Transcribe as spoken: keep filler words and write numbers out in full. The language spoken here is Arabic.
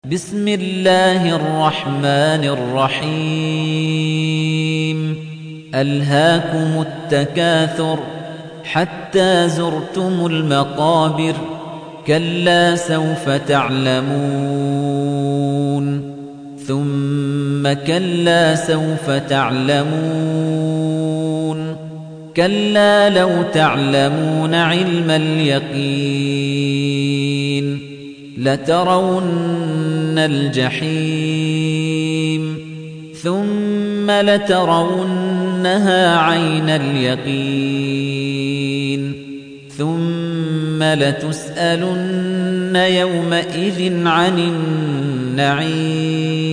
بسم الله الرحمن الرحيم ألهاكم التكاثر حتى زرتم المقابر كلا سوف تعلمون ثم كلا سوف تعلمون كلا لو تعلمون علم اليقين لترون الجحيم ثم لترونها عين اليقين ثم لتسألن يومئذ عن النعيم